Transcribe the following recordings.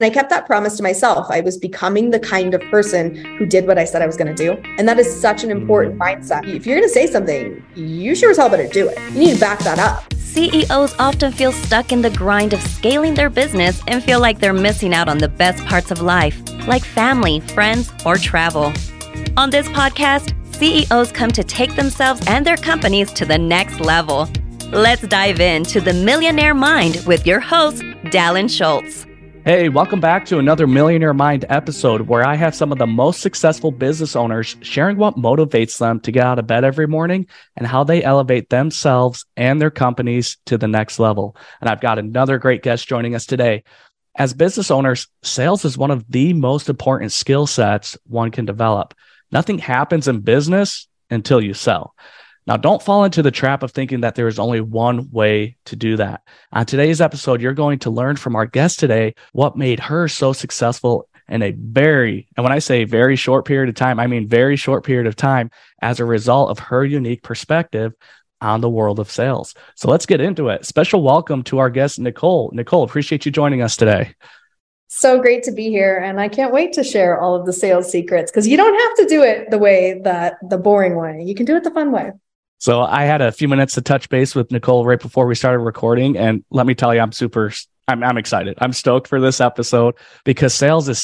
And I kept that promise to myself. I was becoming the kind of person who did what I said I was going to do. And that is such an important mindset. If you're going to say something, you sure as hell better do it. You need to back that up. CEOs often feel stuck in the grind of scaling their business and feel like they're missing out on the best parts of life, like family, friends, or travel. On this podcast, CEOs come to take themselves and their companies to the next level. Let's dive into the Millionaire Mind with your host, Dallin Schultz. Hey, welcome back to another Millionaire Mind episode where I have some of the most successful business owners sharing what motivates them to get out of bed every morning and how they elevate themselves and their companies to the next level. And I've got another great guest joining us today. As business owners, sales is one of the most important skill sets one can develop. Nothing happens in business until you sell. Now, don't fall into the trap of thinking that there is only one way to do that. On today's episode, you're going to learn from our guest today what made her so successful in a and when I say very short period of time, I mean very short period of time as a result of her unique perspective on the world of sales. So let's get into it. Special welcome to our guest, Nicole. Nicole, appreciate you joining us today. So great to be here. And I can't wait to share all of the sales secrets because you don't have to do it the boring way. You can do it the fun way. So I had a few minutes to touch base with Nicole right before we started recording. And let me tell you, I'm excited. I'm stoked for this episode because sales is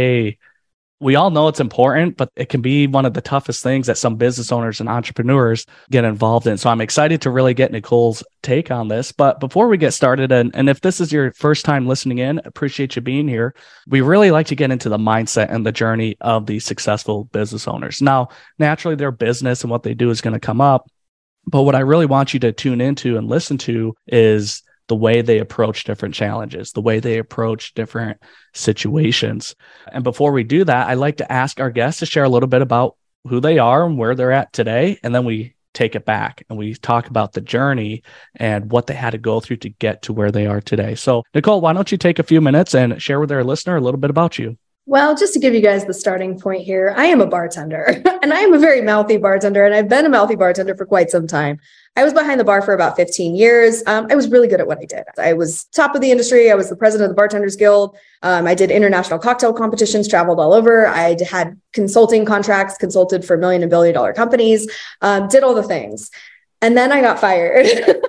we all know it's important, but it can be one of the toughest things that some business owners and entrepreneurs get involved in. So I'm excited to really get Nicole's take on this. But before we get started, and if this is your first time listening in, appreciate you being here. We really like to get into the mindset and the journey of these successful business owners. Now, naturally, their business and what they do is going to come up. But what I really want you to tune into and listen to is the way they approach different challenges, the way they approach different situations. And before we do that, I like to ask our guests to share a little bit about who they are and where they're at today. And then we take it back and we talk about the journey and what they had to go through to get to where they are today. So Nicole, why don't you take a few minutes and share with our listener a little bit about you? Well, just to give you guys the starting point here, I am a bartender and I am a very mouthy bartender and I've been a mouthy bartender for quite some time. I was behind the bar for about 15 years. I was really good at what I did. I was top of the industry. I was the president of the Bartenders Guild. I did international cocktail competitions, traveled all over. I had consulting contracts, consulted for $1 million and $1 billion companies, did all the things. And then I got fired.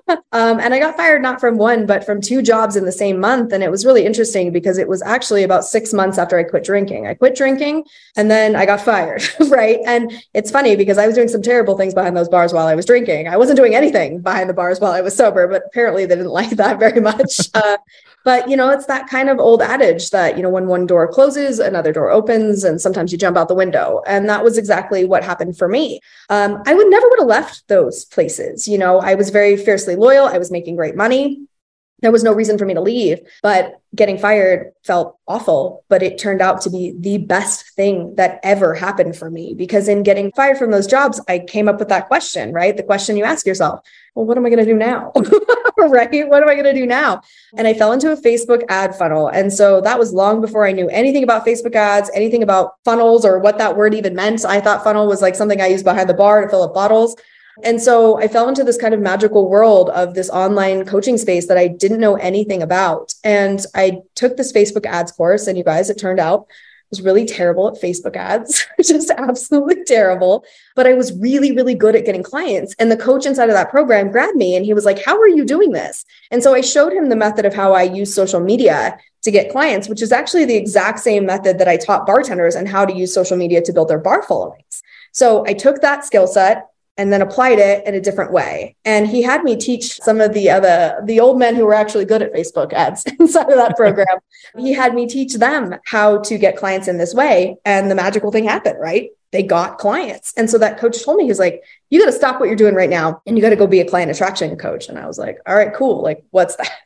And I got fired not from one, but from 2 jobs in the same month. And it was really interesting because it was actually about 6 months after I quit drinking. I quit drinking and then I got fired, right? And it's funny because I was doing some terrible things behind those bars while I was drinking. I wasn't doing anything behind the bars while I was sober, but apparently they didn't like that very much. But, it's that kind of old adage that, when one door closes, another door opens, and sometimes you jump out the window. And that was exactly what happened for me. I would have left those places. I was very fiercely loyal. I was making great money. There was no reason for me to leave, but getting fired felt awful, but it turned out to be the best thing that ever happened for me because in getting fired from those jobs, I came up with that question, right? The question you ask yourself, well, what am I going to do now? Right? What am I going to do now? And I fell into a Facebook ad funnel. And so that was long before I knew anything about Facebook ads, anything about funnels or what that word even meant. I thought funnel was like something I used behind the bar to fill up bottles. And so I fell into this kind of magical world of this online coaching space that I didn't know anything about. And I took this Facebook ads course. And you guys, it turned out I was really terrible at Facebook ads, just absolutely terrible. But I was really, really good at getting clients. And the coach inside of that program grabbed me and he was like, how are you doing this? And so I showed him the method of how I use social media to get clients, which is actually the exact same method that I taught bartenders and how to use social media to build their bar followings. So I took that skill set and then applied it in a different way. And he had me teach some of the old men who were actually good at Facebook ads inside of that program. He had me teach them how to get clients in this way. And the magical thing happened, right? They got clients. And so that coach told me, he's like, you got to stop what you're doing right now. And you got to go be a client attraction coach. And I was like, all right, cool. Like, what's that?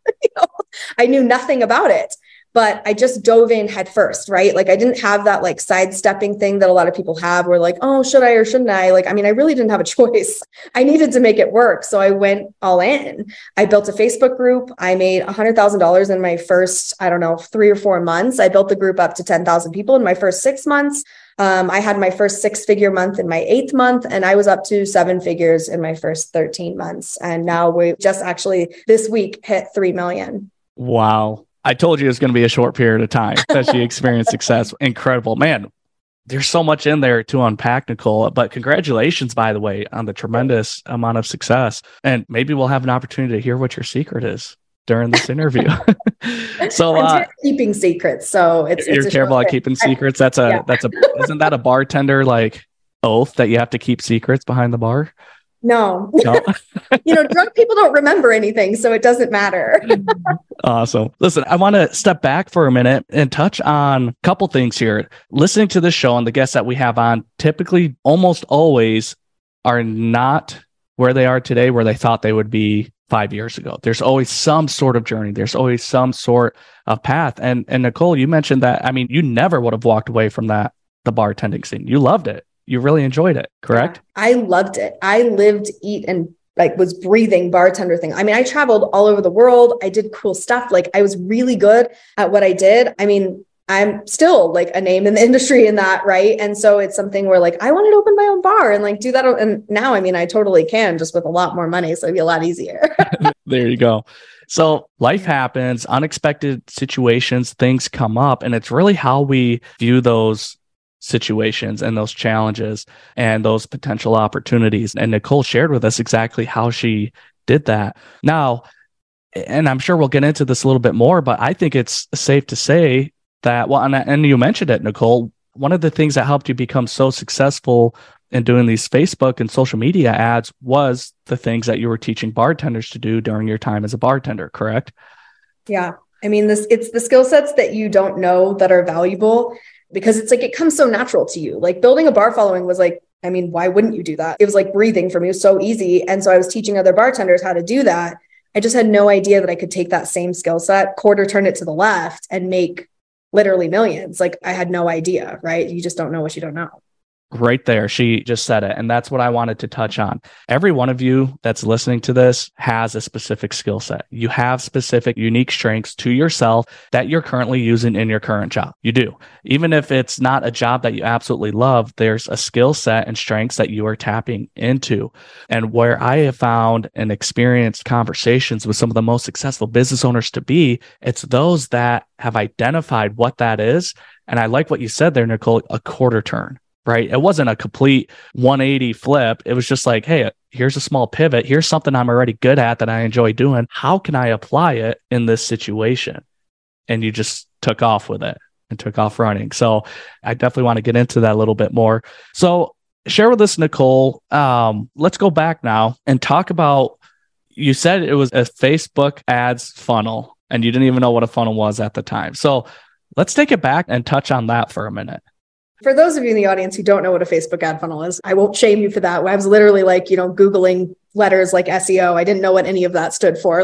I knew nothing about it. But I just dove in head first, right? Like I didn't have that like sidestepping thing that a lot of people have where like, oh, should I or shouldn't I? I really didn't have a choice. I needed to make it work. So I went all in. I built a Facebook group. I made $100,000 in my first, 3 or 4 months. I built the group up to 10,000 people in my first 6 months. I had my first 6-figure month in my 8th month, and I was up to 7 figures in my first 13 months. And now we just actually this week hit 3 million. Wow. I told you it's going to be a short period of time that she experienced success. Incredible, man. There's so much in there to unpack, Nicole, but congratulations, by the way, on the tremendous amount of success. And maybe we'll have an opportunity to hear what your secret is during this interview. So I'm keeping secrets. So you're terrible at keeping secrets. Isn't that a bartender like oath that you have to keep secrets behind the bar? No. Drunk people don't remember anything, so it doesn't matter. Awesome. Listen, I want to step back for a minute and touch on a couple things here. Listening to this show and the guests that we have on typically almost always are not where they are today, where they thought they would be 5 years ago. There's always some sort of journey. There's always some sort of path. And Nicole, you mentioned that, you never would have walked away from the bartending scene. You loved it. You really enjoyed it, correct? Yeah, I loved it. I lived, eat, and was breathing bartender thing. I traveled all over the world. I did cool stuff. I was really good at what I did. I'm still a name in the industry in that, right? And so it's something where I wanted to open my own bar and do that. And now, I totally can, just with a lot more money. So it'd be a lot easier. There you go. So life happens, unexpected situations, things come up, and it's really how we view those situations and those challenges and those potential opportunities. And Nicole shared with us exactly how she did that. Now, and I'm sure we'll get into this a little bit more, but I think it's safe to say that, and you mentioned it, Nicole, one of the things that helped you become so successful in doing these Facebook and social media ads was the things that you were teaching bartenders to do during your time as a bartender, correct? Yeah. It's the skill sets that you don't know that are valuable, because it's it comes so natural to you. Building a bar following was why wouldn't you do that? It was like breathing for me. It was so easy. And so I was teaching other bartenders how to do that. I just had no idea that I could take that same skill set, quarter turn it to the left, and make literally millions. I had no idea, right? You just don't know what you don't know. Right there. She just said it. And that's what I wanted to touch on. Every one of you that's listening to this has a specific skill set. You have specific, unique strengths to yourself that you're currently using in your current job. You do. Even if it's not a job that you absolutely love, there's a skill set and strengths that you are tapping into. And where I have found and experienced conversations with some of the most successful business owners to be, it's those that have identified what that is. And I like what you said there, Nicole, a quarter turn. Right? It wasn't a complete 180 flip. It was just hey, here's a small pivot. Here's something I'm already good at that I enjoy doing. How can I apply it in this situation? And you just took off with it and took off running. So I definitely want to get into that a little bit more. So share with us, Nicole. Let's go back now and talk about, you said it was a Facebook ads funnel and you didn't even know what a funnel was at the time. So let's take it back and touch on that for a minute. For those of you in the audience who don't know what a Facebook ad funnel is, I won't shame you for that. I was literally Googling letters like SEO. I didn't know what any of that stood for.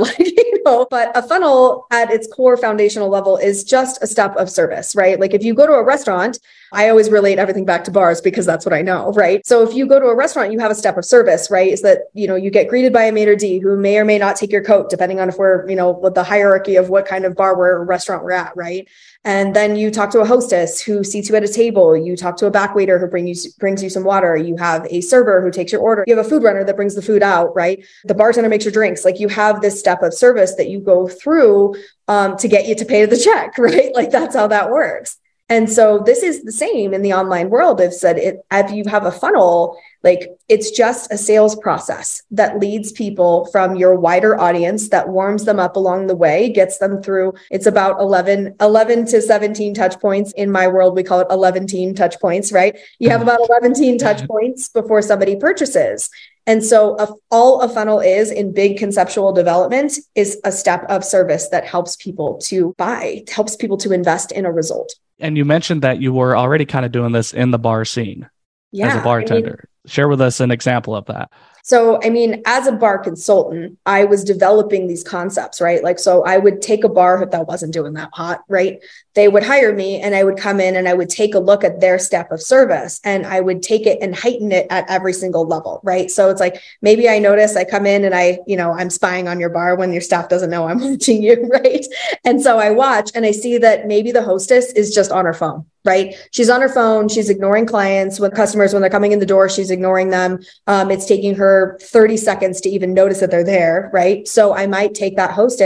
But a funnel at its core foundational level is just a step of service, right? If you go to a restaurant, I always relate everything back to bars because that's what I know, right? So if you go to a restaurant, you have a step of service, right? Is that, you get greeted by a maitre d' who may or may not take your coat, depending on if we're, with the hierarchy of what kind of bar or restaurant we're at, right? And then you talk to a hostess who seats you at a table. You talk to a back waiter who brings you some water. You have a server who takes your order. You have a food runner that brings the food out, right? The bartender makes your drinks. You have this step of service that you go through to get you to pay the check, right? That's how that works. And so this is the same in the online world. I've said if you have a funnel, it's just a sales process that leads people from your wider audience, that warms them up along the way, gets them through. It's about 11 to 17 touch points. In my world, we call it 11 touch points, right? You have about 11 touch points before somebody purchases. And so all a funnel is in big conceptual development is a step of service that helps people to buy, helps people to invest in a result. And you mentioned that you were already kind of doing this in the bar scene as a bartender. Share with us an example of that. So, as a bar consultant, I was developing these concepts, right? So I would take a bar that wasn't doing that hot, right? They would hire me and I would come in and I would take a look at their step of service and I would take it and heighten it at every single level, right? So it's maybe I notice I come in and I'm spying on your bar when your staff doesn't know I'm watching you, right? And so I watch and I see that maybe the hostess is just on her phone. Right? She's on her phone. She's ignoring clients when they're coming in the door, she's ignoring them. It's taking her 30 seconds to even notice that they're there. Right? So I might take that hostess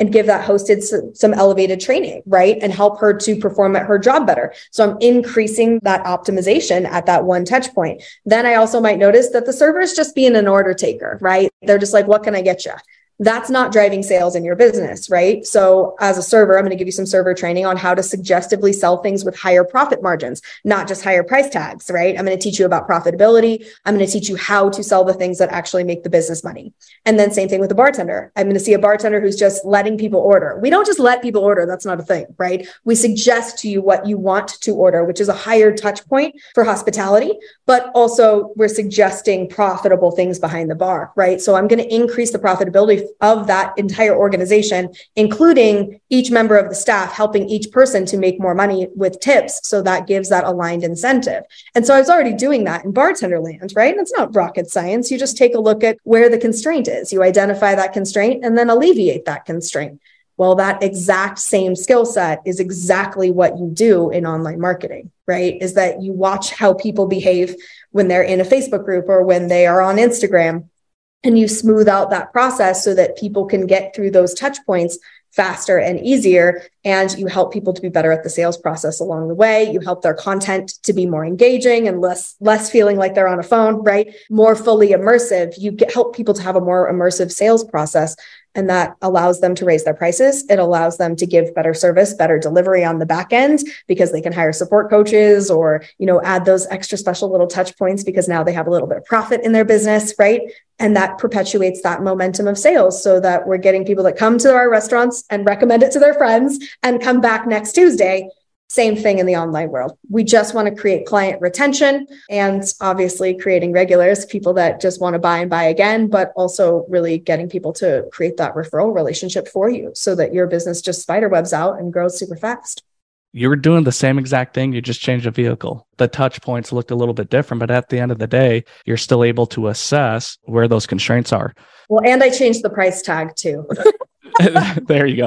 and give that hosted some elevated training, right? And help her to perform at her job better. So I'm increasing that optimization at that one touch point. Then I also might notice that the server is just being an order taker, right? They're just like, what can I get you? That's not driving sales in your business, right? So as a server, I'm going to give you some server training on how to suggestively sell things with higher profit margins, not just higher price tags, right? I'm going to teach you about profitability. I'm going to teach you how to sell the things that actually make the business money. And then same thing with the bartender. I'm going to see a bartender who's just letting people order. We don't just let people order. That's not a thing, right? We suggest to you what you want to order, which is a higher touch point for hospitality, but also we're suggesting profitable things behind the bar, right? So I'm going to increase the profitability of that entire organization, including each member of the staff, helping each person to make more money with tips. So that gives that aligned incentive. And so I was already doing that in bartender land, right? It's not rocket science. You just take a look at where the constraint is. You identify that constraint and then alleviate that constraint. Well, that exact same skill set is exactly what you do in online marketing, right? Is that you watch how people behave when they're in a Facebook group or when they are on Instagram. And you smooth out that process so that people can get through those touch points faster and easier. And you help people to be better at the sales process along the way. You help their content to be more engaging and less feeling like they're on a phone, right? More fully immersive. You help people to have a more immersive sales process. And that allows them to raise their prices. It allows them to give better service, better delivery on the back end because they can hire support coaches or, add those extra special little touch points because now they have a little bit of profit in their business, right? And that perpetuates that momentum of sales so that we're getting people that come to our restaurants and recommend it to their friends and come back next Tuesday. Same thing in the online world. We just want to create client retention and obviously creating regulars, people that just want to buy and buy again, but also really getting people to create that referral relationship for you so that your business just spiderwebs out and grows super fast. You were doing the same exact thing. You just changed the vehicle. The touch points looked a little bit different, but at the end of the day, you're still able to assess where those constraints are. Well, and I changed the price tag too. There you go.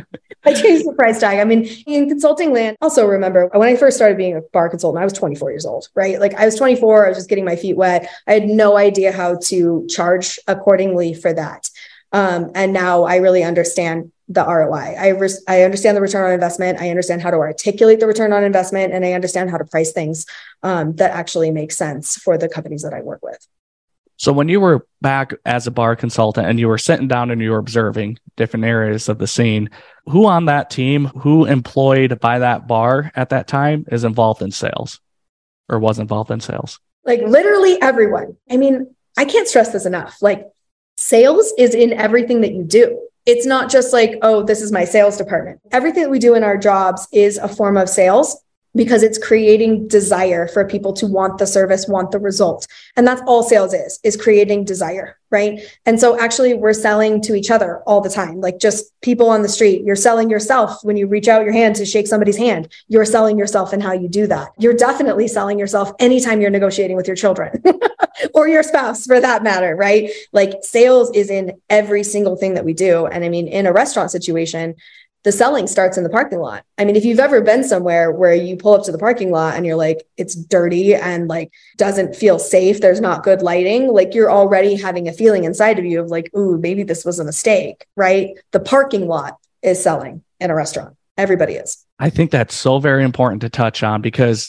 I changed the price tag. I mean, in consulting land, also remember when I first started being a bar consultant, I was 24 years old, right? Like I was 24, I was just getting my feet wet. I had no idea how to charge accordingly for that. And now I really understand the ROI. I understand the return on investment. I understand how to articulate the return on investment, and I understand how to price things that actually make sense for the companies that I work with. So when you were back as a bar consultant and you were sitting down and you were observing different areas of the scene, who on that team, who employed by that bar at that time is involved in sales or was involved in sales? Like literally everyone. I mean, I can't stress this enough. Like sales is in everything that you do. It's not just like, oh, this is my sales department. Everything that we do in our jobs is a form of sales because it's creating desire for people to want the service, want the result. And that's all sales is creating desire, right? And so actually we're selling to each other all the time, like just people on the street. You're selling yourself when you reach out your hand to shake somebody's hand. You're selling yourself in how you do that. You're definitely selling yourself anytime you're negotiating with your children or your spouse for that matter, right? Like sales is in every single thing that we do. And I mean, in a restaurant situation, the selling starts in the parking lot. I mean, if you've ever been somewhere where you pull up to the parking lot and you're like, it's dirty and like doesn't feel safe, there's not good lighting, like you're already having a feeling inside of you of like, ooh, maybe this was a mistake, right? The parking lot is selling in a restaurant. Everybody is. I think that's so very important to touch on because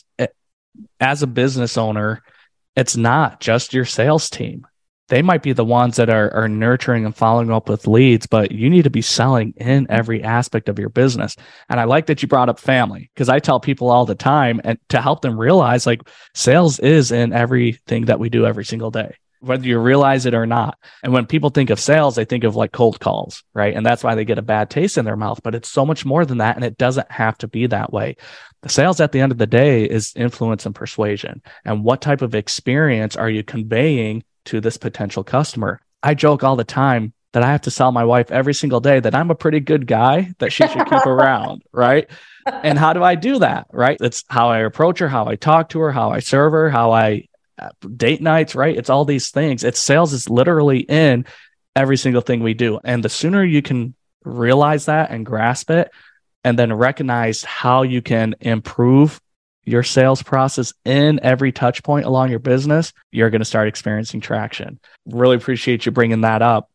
as a business owner, it's not just your sales team. They might be the ones that are nurturing and following up with leads, but you need to be selling in every aspect of your business. And I like that you brought up family because I tell people all the time and to help them realize like sales is in everything that we do every single day, whether you realize it or not. And when people think of sales, they think of like cold calls, right? And that's why they get a bad taste in their mouth, but it's so much more than that. And it doesn't have to be that way. The sales at the end of the day is influence and persuasion. And what type of experience are you conveying to this potential customer? I joke all the time that I have to sell my wife every single day that I'm a pretty good guy that she should keep around, right? And how do I do that, right? It's how I approach her, how I talk to her, how I serve her, how I date nights, right? It's all these things. It's sales is literally in every single thing we do. And the sooner you can realize that and grasp it, and then recognize how you can improve your sales process in every touch point along your business, you're going to start experiencing traction. Really appreciate you bringing that up.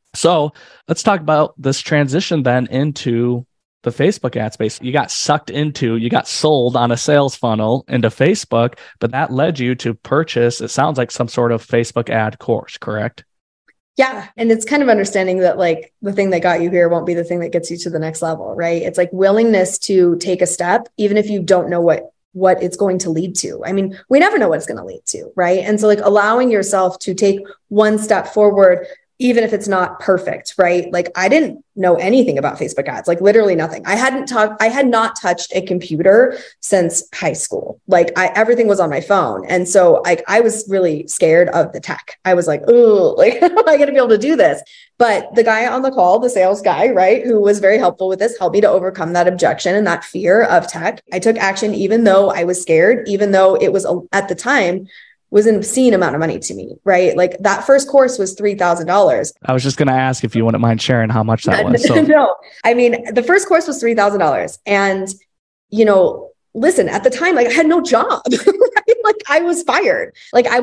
So let's talk about this transition then into the Facebook ad space. You got sold on a sales funnel into Facebook, but that led you to purchase, it sounds like, some sort of Facebook ad course, correct? Yeah. And it's kind of understanding that like the thing that got you here won't be the thing that gets you to the next level, right? It's like willingness to take a step, even if you don't know what it's going to lead to. I mean, we never know what it's going to lead to, right? And so like allowing yourself to take one step forward, even if it's not perfect, right? Like I didn't know anything about Facebook ads, like literally nothing. I had not touched a computer since high school. Like everything was on my phone. And so I was really scared of the tech. I was like, oh, like, how am I going to be able to do this? But the guy on the call, the sales guy, right, who was very helpful with this, helped me to overcome that objection and that fear of tech. I took action, even though I was scared, even though it was at the time was an obscene amount of money to me, right? Like that first course was $3,000. I was just going to ask if you wouldn't mind sharing how much that was. So. No, I mean, the first course was $3,000. And, listen, at the time, like I had no job, right? Like I was fired.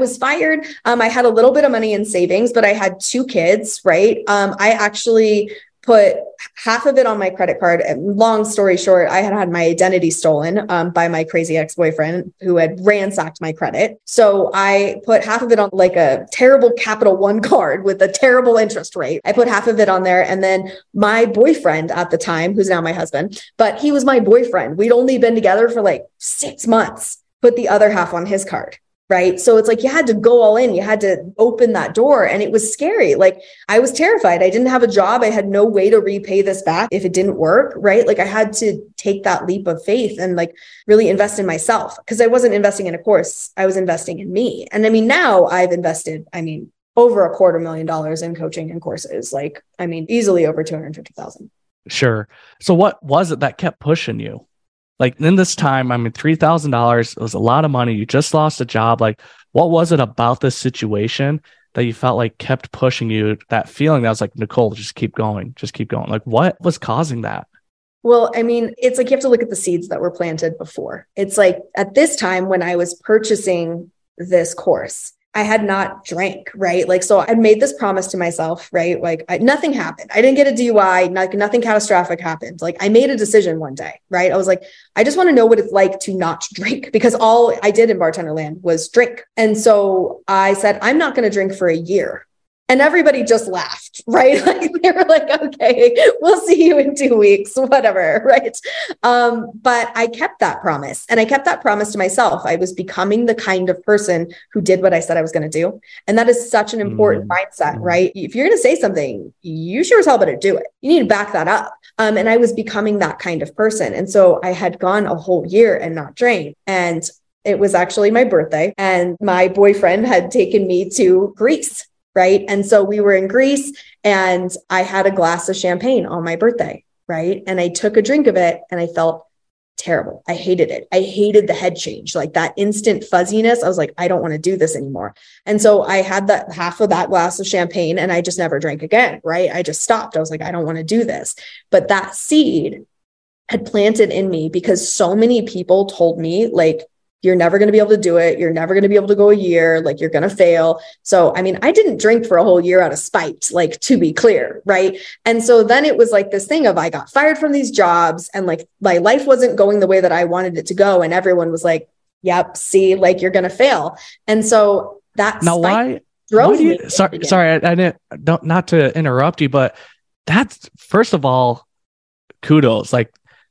I had a little bit of money in savings, but I had 2 kids, right? I actually put half of it on my credit card. And long story short, I had my identity stolen by my crazy ex-boyfriend who had ransacked my credit. So I put half of it on like a terrible Capital One card with a terrible interest rate. I put half of it on there. And then my boyfriend at the time, who's now my husband, but he was my boyfriend. We'd only been together for like 6 months, put the other half on his card. Right. So it's like you had to go all in. You had to open that door. And it was scary. Like I was terrified. I didn't have a job. I had no way to repay this back if it didn't work. Right. Like I had to take that leap of faith and like really invest in myself, because I wasn't investing in a course. I was investing in me. And I mean, now I've invested, over $250,000 in coaching and courses. Like, easily over 250,000. Sure. So what was it that kept pushing you? Like in this time, $3,000 was a lot of money. You just lost a job. Like, what was it about this situation that you felt like kept pushing you? That feeling that was like, Nicole, just keep going. Like, what was causing that? Well, it's like you have to look at the seeds that were planted before. It's like at this time when I was purchasing this course, I had not drank, right? Like, so I made this promise to myself, right? Like nothing happened. I didn't get a DUI, nothing catastrophic happened. Like I made a decision one day, right? I was like, I just want to know what it's like to not drink, because all I did in bartender land was drink. And so I said, I'm not going to drink for a year. And everybody just laughed, right? Like they were like, okay, we'll see you in 2 weeks, whatever, right? But I kept that promise, and I kept that promise to myself. I was becoming the kind of person who did what I said I was going to do. And that is such an important mindset, right? If you're going to say something, you sure as hell better do it. You need to back that up. And I was becoming that kind of person. And so I had gone a whole year and not drank. And it was actually my birthday, and my boyfriend had taken me to Greece. Right. And so we were in Greece, and I had a glass of champagne on my birthday. Right. And I took a drink of it, and I felt terrible. I hated it. I hated the head change, like that instant fuzziness. I was like, I don't want to do this anymore. And so I had that half of that glass of champagne, and I just never drank again. Right. I just stopped. I was like, I don't want to do this. But that seed had planted in me because so many people told me, like, you're never going to be able to do it. You're never going to be able to go a year. Like you're going to fail. So, I didn't drink for a whole year out of spite, like to be clear. Right. And so then it was like this thing of I got fired from these jobs, and like my life wasn't going the way that I wanted it to go. And everyone was like, yep, see, like you're going to fail. And so that's now why drove me. Sorry, I didn't, not to interrupt you, but that's, first of all, kudos. Like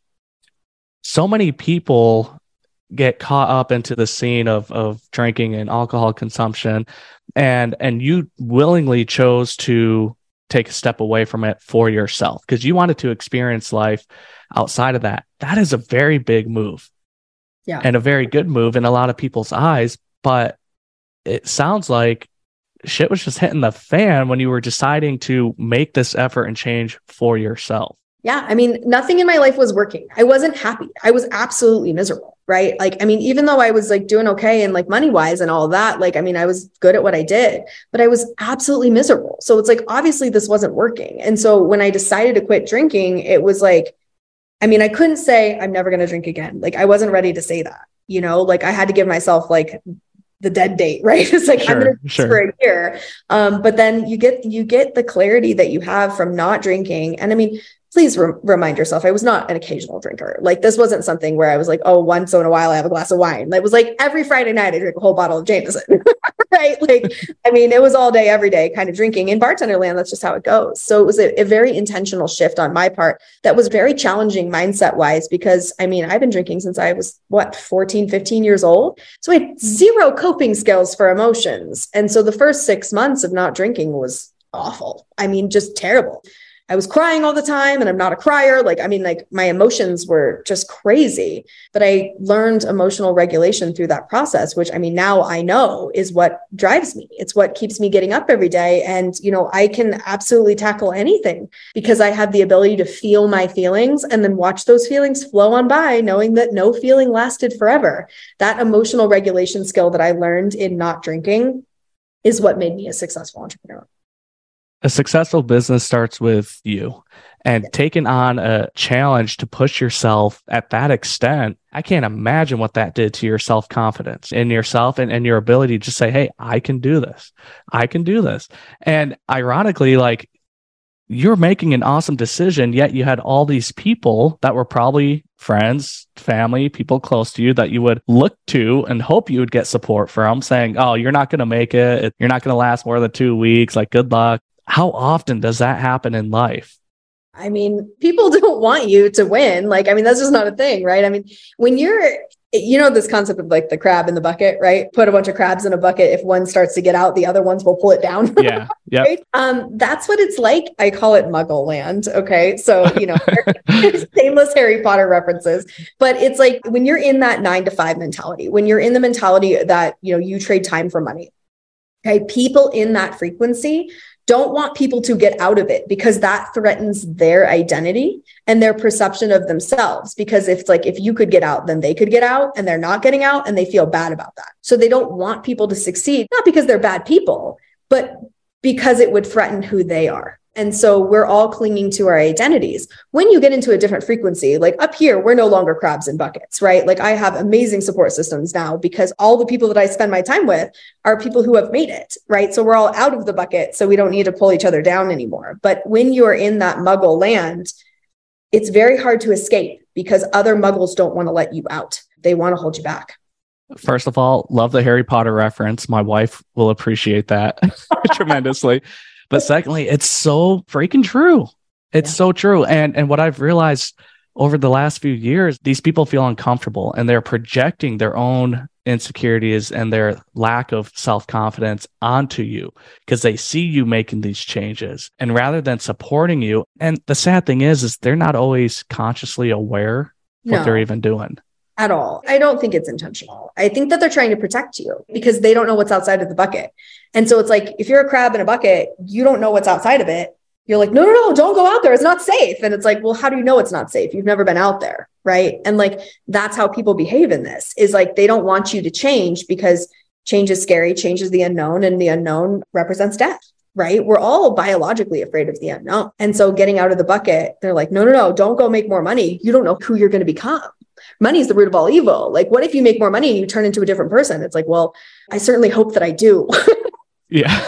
so many people get caught up into the scene of drinking and alcohol consumption, and you willingly chose to take a step away from it for yourself because you wanted to experience life outside of that. That is a very big move. Yeah. And a very good move in a lot of people's eyes, but it sounds like shit was just hitting the fan when you were deciding to make this effort and change for yourself. Yeah. Nothing in my life was working. I wasn't happy. I was absolutely miserable. Right. Like, even though I was like doing okay and like money wise and all of that, like, I was good at what I did, but I was absolutely miserable. So it's like, obviously this wasn't working. And so when I decided to quit drinking, it was like, I couldn't say I'm never going to drink again. Like I wasn't ready to say that, like I had to give myself like the dead date, right? It's like, I'm going to do this for a year. But then you get the clarity that you have from not drinking. And I mean, please remind yourself, I was not an occasional drinker. Like, this wasn't something where I was like, oh, once in a while I have a glass of wine. It was like every Friday night I drink a whole bottle of Jameson, right? Like, I mean, it was all day, every day kind of drinking. In bartender land, that's just how it goes. So it was a very intentional shift on my part that was very challenging mindset wise, because I mean, I've been drinking since I was 14, 15 years old. So I had zero coping skills for emotions. And so the first 6 months of not drinking was awful. I mean, just terrible. I was crying all the time, and I'm not a crier. Like, I mean, like, my emotions were just crazy, but I learned emotional regulation through that process, which, I mean, now I know is what drives me. It's what keeps me getting up every day. And, you know, I can absolutely tackle anything because I have the ability to feel my feelings and then watch those feelings flow on by, knowing that no feeling lasted forever. That emotional regulation skill that I learned in not drinking is what made me a successful entrepreneur. A successful business starts with you, and taking on a challenge to push yourself at that extent. I can't imagine what that did to your self-confidence in yourself and your ability to just say, hey, I can do this. I can do this. And ironically, like, you're making an awesome decision, yet you had all these people that were probably friends, family, people close to you that you would look to and hope you would get support from, saying, oh, you're not going to make it. You're not going to last more than 2 weeks. Like, good luck. How often does that happen in life? I mean, people don't want you to win. Like, I mean, that's just not a thing, right? I mean, when you're, you know, this concept of like the crab in the bucket, right? Put a bunch of crabs in a bucket. If one starts to get out, the other ones will pull it down. Yeah. Yeah. Right? That's what it's like. I call it Muggle land. Okay. So, you know, shameless Harry Potter references, but it's like when you're in that 9 to 5 mentality, when you're in the mentality that, you know, you trade time for money. Okay. People in that frequency don't want people to get out of it because that threatens their identity and their perception of themselves. Because if it's like, if you could get out, then they could get out, and they're not getting out and they feel bad about that. So they don't want people to succeed, not because they're bad people, but because it would threaten who they are. And so we're all clinging to our identities. When you get into a different frequency, like up here, we're no longer crabs in buckets, right? Like, I have amazing support systems now because all the people that I spend my time with are people who have made it, right? So we're all out of the bucket. So we don't need to pull each other down anymore. But when you're in that Muggle land, it's very hard to escape because other Muggles don't want to let you out. They want to hold you back. First of all, love the Harry Potter reference. My wife will appreciate that tremendously. But secondly, it's so freaking true. It's so true. And what I've realized over the last few years, these people feel uncomfortable and they're projecting their own insecurities and their lack of self-confidence onto you because they see you making these changes. And rather than supporting you, and the sad thing is they're not always consciously aware what they're even doing. At all. I don't think it's intentional. I think that they're trying to protect you because they don't know what's outside of the bucket. And so it's like, if you're a crab in a bucket, you don't know what's outside of it. You're like, no, don't go out there. It's not safe. And it's like, well, how do you know it's not safe? You've never been out there. Right. And like, that's how people behave in this is like, they don't want you to change because change is scary. Change is the unknown, and the unknown represents death. Right. We're all biologically afraid of the unknown. And so getting out of the bucket, they're like, no, don't go make more money. You don't know who you're going to become. Money is the root of all evil. Like, what if you make more money and you turn into a different person? It's like, well, I certainly hope that I do. Yeah.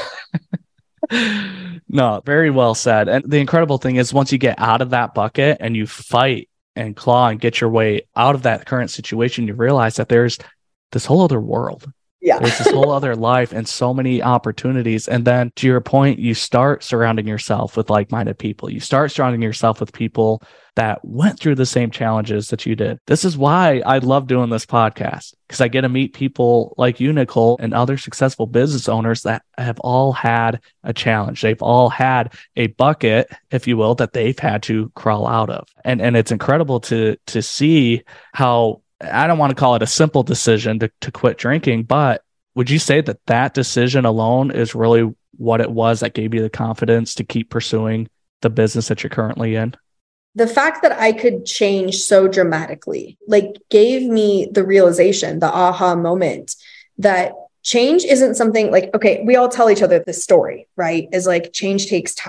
No, very well said. And the incredible thing is once you get out of that bucket and you fight and claw and get your way out of that current situation, you realize that there's this whole other world. Yeah. There's this whole other life and so many opportunities. And then to your point, you start surrounding yourself with like-minded people. You start surrounding yourself with people that went through the same challenges that you did. This is why I love doing this podcast, because I get to meet people like you, Nicole, and other successful business owners that have all had a challenge. They've all had a bucket, if you will, that they've had to crawl out of. And it's incredible to see how, I don't want to call it a simple decision to quit drinking, but would you say that decision alone is really what it was that gave you the confidence to keep pursuing the business that you're currently in? The fact that I could change so dramatically, like, gave me the realization, the aha moment that change isn't something like, okay, we all tell each other this story, right? Is like, change takes time.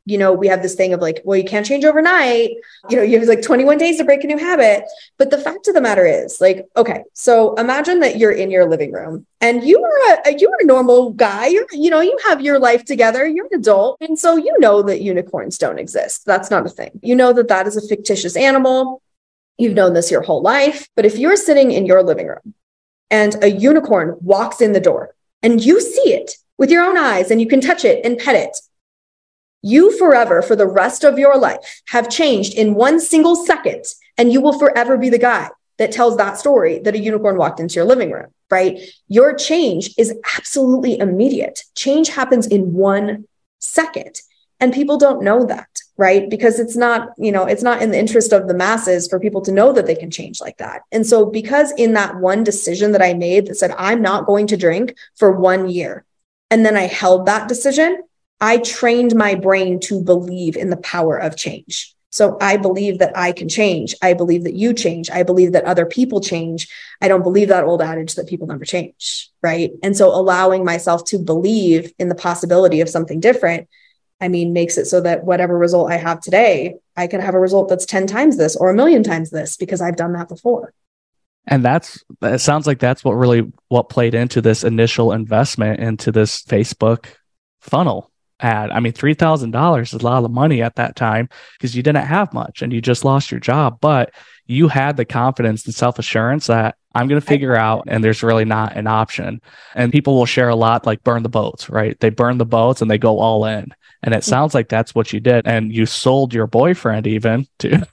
we have this thing of like, well, you can't change overnight. You have like 21 days to break a new habit. But the fact of the matter is like, okay, so imagine that you're in your living room and you are a normal guy. You have your life together. You're an adult. And so you know that unicorns don't exist. That's not a thing. You know that that is a fictitious animal. You've known this your whole life. But if you're sitting in your living room and a unicorn walks in the door and you see it with your own eyes and you can touch it and pet it, you forever, for the rest of your life, have changed in 1 single second, and you will forever be the guy that tells that story that a unicorn walked into your living room, right? Your change is absolutely immediate. Change happens in 1 second. And people don't know that, right? Because it's not in the interest of the masses for people to know that they can change like that. And so because in that one decision that I made that said, I'm not going to drink for 1 year, and then I held that decision, I trained my brain to believe in the power of change. So I believe that I can change. I believe that you change. I believe that other people change. I don't believe that old adage that people never change, right? And so allowing myself to believe in the possibility of something different, makes it so that whatever result I have today, I can have a result that's 10 times this or 1,000,000 times this because I've done that before. And it sounds like that's what played into this initial investment into this Facebook funnel ad. $3,000 is a lot of money at that time because you didn't have much and you just lost your job, but you had the confidence and self-assurance that I'm going to figure out, and there's really not an option. And people will share a lot, like burn the boats, right? They burn the boats and they go all in. And it sounds like that's what you did. And you sold your boyfriend even to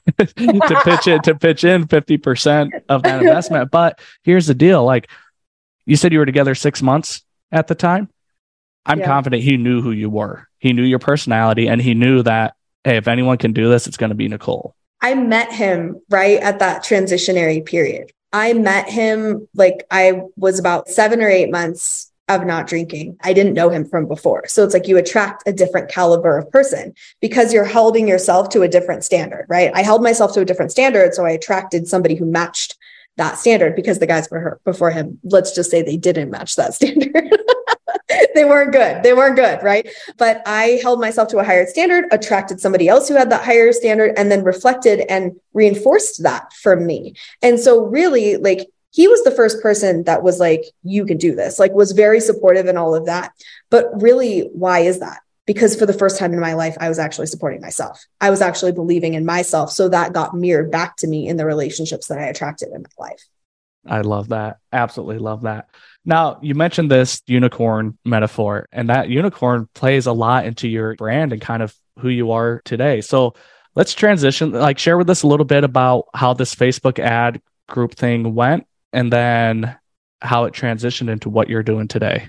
pitch in 50% of that investment. But here's the deal. Like you said, you were together 6 months at the time. I'm confident he knew who you were. He knew your personality, and he knew that, hey, if anyone can do this, it's going to be Nicole. I met him right at that transitionary period. I met him like I was about 7 or 8 months of not drinking. I didn't know him from before. So it's like you attract a different caliber of person because you're holding yourself to a different standard, right? I held myself to a different standard. So I attracted somebody who matched that standard because the guys before him, let's just say they didn't match that standard. They weren't good, right? But I held myself to a higher standard, attracted somebody else who had that higher standard, and then reflected and reinforced that for me. And so really, like, he was the first person that was like, you can do this, like was very supportive and all of that. But really, why is that? Because for the first time in my life, I was actually supporting myself. I was actually believing in myself. So that got mirrored back to me in the relationships that I attracted in my life. I love that. Absolutely love that. Now, you mentioned this unicorn metaphor, and that unicorn plays a lot into your brand and kind of who you are today. So let's transition, like share with us a little bit about how this Facebook ad group thing went, and then how it transitioned into what you're doing today.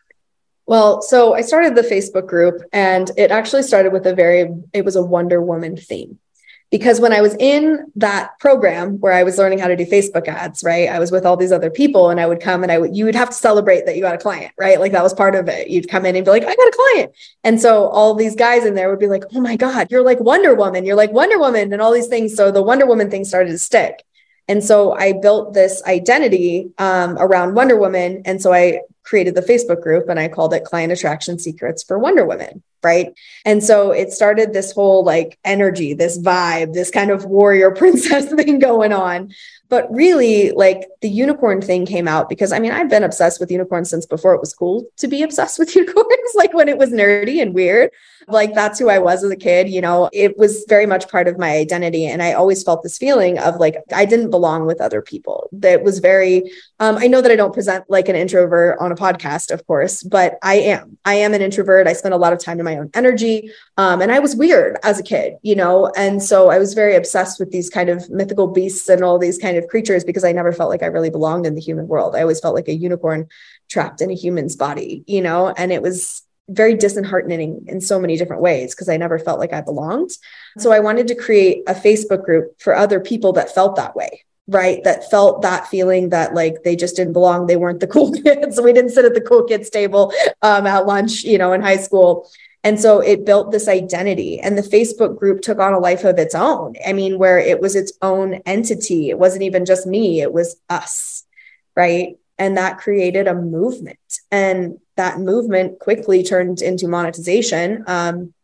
Well, so I started the Facebook group, and it actually started with it was a Wonder Woman theme. Because when I was in that program where I was learning how to do Facebook ads, right, I was with all these other people, and I would come and you would have to celebrate that you got a client, right? Like that was part of it. You'd come in and be like, I got a client. And so all these guys in there would be like, oh my God, you're like Wonder Woman. You're like Wonder Woman and all these things. So the Wonder Woman thing started to stick. And so I built this identity around Wonder Woman. And so I created the Facebook group and I called it Client Attraction Secrets for Wonder Women. Right. And so it started this whole like energy, this vibe, this kind of warrior princess thing going on. But really, like the unicorn thing came out because I've been obsessed with unicorns since before it was cool to be obsessed with unicorns, like when it was nerdy and weird. Like that's who I was as a kid. It was very much part of my identity. And I always felt this feeling of like, I didn't belong with other people. That was very, I know that I don't present like an introvert on a podcast, of course, but I am an introvert. I spend a lot of time in my own energy. And I was weird as a kid, and so I was very obsessed with these kind of mythical beasts and all these kind of creatures because I never felt like I really belonged in the human world. I always felt like a unicorn trapped in a human's body, and it was very disheartening in so many different ways because I never felt like I belonged. So I wanted to create a Facebook group for other people that felt that way, right? That felt that feeling that like they just didn't belong. They weren't the cool kids. We didn't sit at the cool kids table at lunch, in high school. And so it built this identity, and the Facebook group took on a life of its own. Where it was its own entity. It wasn't even just me, it was us, right? And that created a movement, and that movement quickly turned into monetization.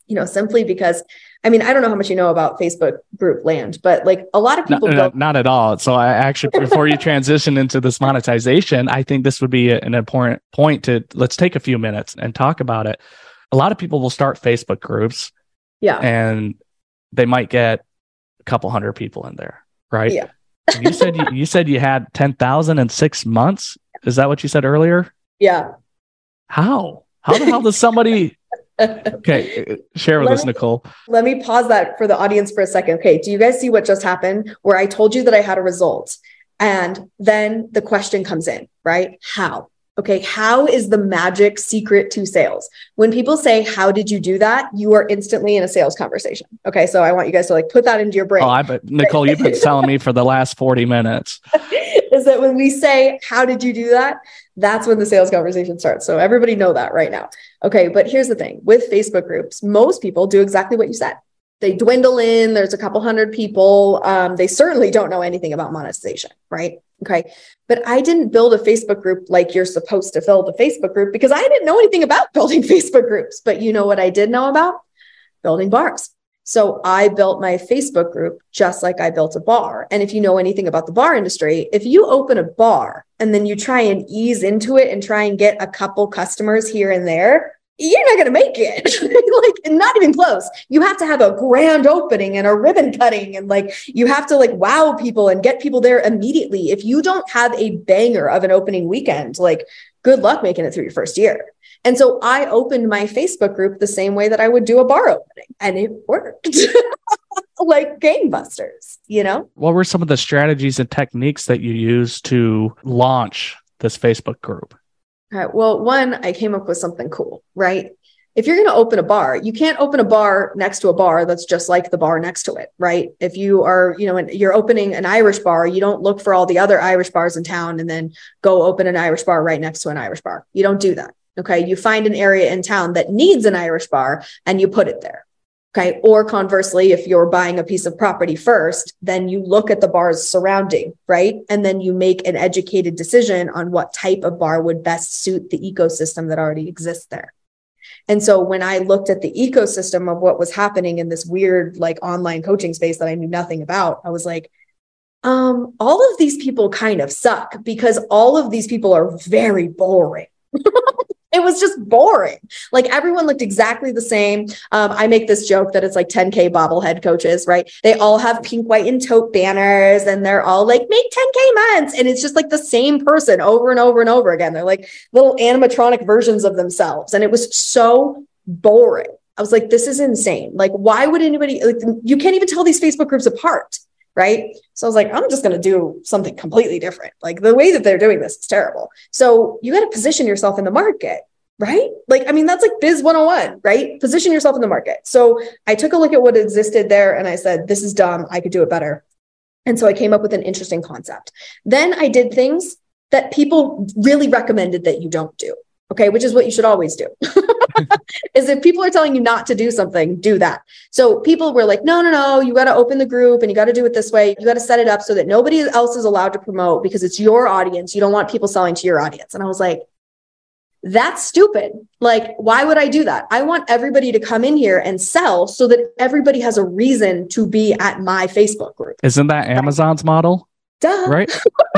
simply because, I mean, I don't know how much you know about Facebook group land, but like a lot of people not at all. So I actually, before you transition into this monetization, I think this would be an important point let's take a few minutes and talk about it. A lot of people will start Facebook groups. Yeah. And they might get a couple hundred people in there, right? Yeah. you said you had 10,000 in 6 months. Is that what you said earlier? Yeah. How the hell does somebody... Okay, share with us, Nicole. Let me pause that for the audience for a second. Okay, do you guys see what just happened where I told you that I had a result and then the question comes in, right? How? Okay, how is the magic secret to sales? When people say, how did you do that? You are instantly in a sales conversation. Okay, so I want you guys to like put that into your brain. Oh, I bet, Nicole, you've been telling me for the last 40 minutes. Is that when we say, how did you do that? That's when the sales conversation starts. So everybody know that right now. Okay, but here's the thing. With Facebook groups, most people do exactly what you said. They dwindle in, there's a couple hundred people. They certainly don't know anything about monetization, right? Okay. But I didn't build a Facebook group like you're supposed to build a Facebook group because I didn't know anything about building Facebook groups. But you know what I did know about? Building bars. So I built my Facebook group just like I built a bar. And if you know anything about the bar industry, if you open a bar and then you try and ease into it and try and get a couple customers here and there, you're not going to make it. Like, not even close. You have to have a grand opening and a ribbon cutting. And like, you have to like wow people and get people there immediately. If you don't have a banger of an opening weekend, like good luck making it through your first year. And so I opened my Facebook group the same way that I would do a bar opening, and it worked like gangbusters, What were some of the strategies and techniques that you used to launch this Facebook group? All right. Well, one, I came up with something cool, right? If you're going to open a bar, you can't open a bar next to a bar that's just like the bar next to it, right? If you are, and you're opening an Irish bar, you don't look for all the other Irish bars in town and then go open an Irish bar right next to an Irish bar. You don't do that. Okay. You find an area in town that needs an Irish bar and you put it there. Okay. Or conversely, if you're buying a piece of property first, then you look at the bars surrounding, right? And then you make an educated decision on what type of bar would best suit the ecosystem that already exists there. And so when I looked at the ecosystem of what was happening in this weird, like online coaching space that I knew nothing about, I was like, all of these people kind of suck because all of these people are very boring. It was just boring. Like everyone looked exactly the same. I make this joke that it's like 10K bobblehead coaches, right? They all have pink, white, and taupe banners and they're all like, make 10K months. And it's just like the same person over and over and over again. They're like little animatronic versions of themselves. And it was so boring. I was like, this is insane. Like, why would anybody, like, you can't even tell these Facebook groups apart. Right. So I was like, I'm just going to do something completely different. Like the way that they're doing this is terrible. So you got to position yourself in the market, right? Like, I mean, that's like biz 101, right? Position yourself in the market. So I took a look at what existed there and I said, this is dumb. I could do it better. And so I came up with an interesting concept. Then I did things that people really recommended that you don't do. Okay. Which is what you should always do. Is if people are telling you not to do something, do that. So people were like, no, you got to open the group and you got to do it this way. You got to set it up so that nobody else is allowed to promote because it's your audience. You don't want people selling to your audience. And I was like, that's stupid. Like, why would I do that? I want everybody to come in here and sell so that everybody has a reason to be at my Facebook group. Isn't that Amazon's model? Duh. Right?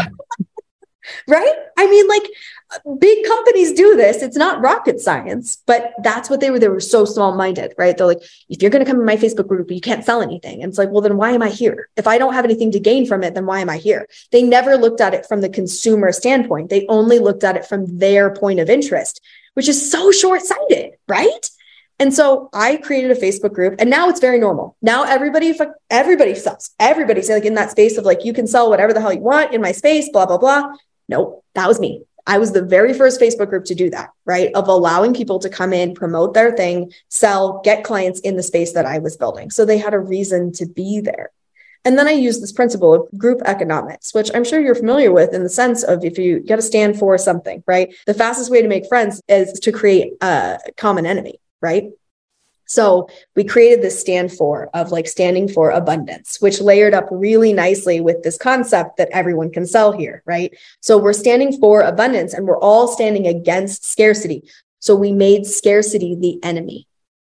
Right? I mean, like, big companies do this. It's not rocket science, but that's what they were. They were so small-minded, right? They're like, if you're going to come in my Facebook group, you can't sell anything. And it's like, well, then why am I here? If I don't have anything to gain from it, then why am I here? They never looked at it from the consumer standpoint. They only looked at it from their point of interest, which is so short-sighted, right? And so I created a Facebook group and now it's very normal. Now everybody sells. Everybody's like in that space of like, you can sell whatever the hell you want in my space, blah, blah, blah. Nope, that was me. I was the very first Facebook group to do that, right? Of allowing people to come in, promote their thing, sell, get clients in the space that I was building. So they had a reason to be there. And then I used this principle of group economics, which I'm sure you're familiar with in the sense of if you got to stand for something, right? The fastest way to make friends is to create a common enemy, right? So we created this stand for of like standing for abundance, which layered up really nicely with this concept that everyone can sell here, right? So we're standing for abundance and we're all standing against scarcity. So we made scarcity the enemy.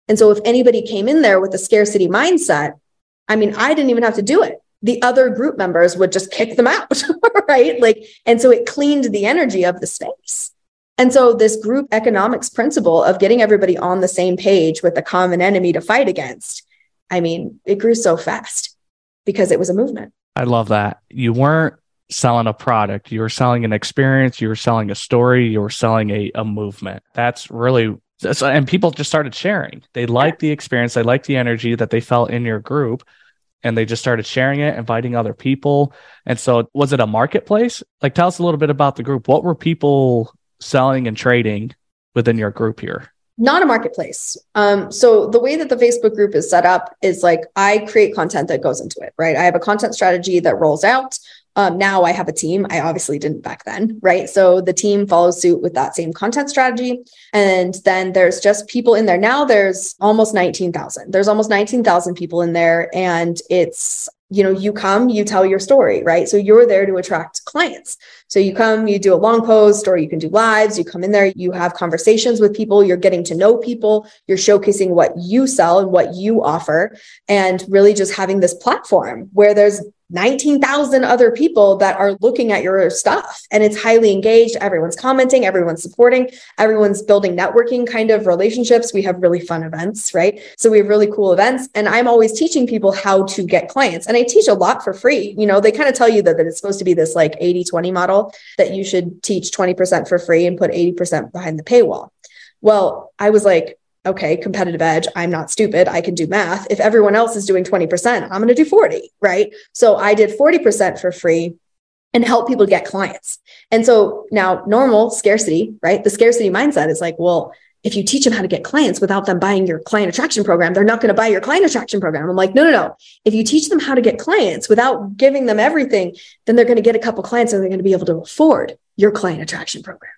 And so if anybody came in there with a scarcity mindset, I mean, I didn't even have to do it. The other group members would just kick them out, right? Like, and so it cleaned the energy of the space. And so this group economics principle of getting everybody on the same page with a common enemy to fight against, I mean, it grew so fast because it was a movement. I love that. You weren't selling a product. You were selling an experience. You were selling a story. You were selling a movement. That's really, and people just started sharing. They liked the experience. They liked the energy that they felt in your group. And they just started sharing it, inviting other people. And so was it a marketplace? Like, tell us a little bit about the group. What were people selling and trading within your group here? Not a marketplace. So the way that the Facebook group is set up is like, I create content that goes into it, right? I have a content strategy that rolls out. Now I have a team. I obviously didn't back then, right? So the team follows suit with that same content strategy. And then there's just people in there. Now there's almost 19,000. There's almost 19,000 people in there. And it's, you come, you tell your story, right? So you're there to attract clients. So you come, you do a long post, or you can do lives. You come in there, you have conversations with people. You're getting to know people. You're showcasing what you sell and what you offer, and really just having this platform where there's 19,000 other people that are looking at your stuff, and it's highly engaged. Everyone's commenting, everyone's supporting, everyone's building networking kind of relationships. We have really fun events, right? So we have really cool events, and I'm always teaching people how to get clients, and I teach a lot for free. They kind of tell you that it's supposed to be this like 80-20 model, that you should teach 20% for free and put 80% behind the paywall. Well, I was like, okay, competitive edge. I'm not stupid. I can do math. If everyone else is doing 20%, I'm going to do 40, right? So I did 40% for free and help people get clients. And so now normal scarcity, right? The scarcity mindset is like, well, if you teach them how to get clients without them buying your client attraction program, they're not going to buy your client attraction program. I'm like, no. If you teach them how to get clients without giving them everything, then they're going to get a couple clients and they're going to be able to afford your client attraction program,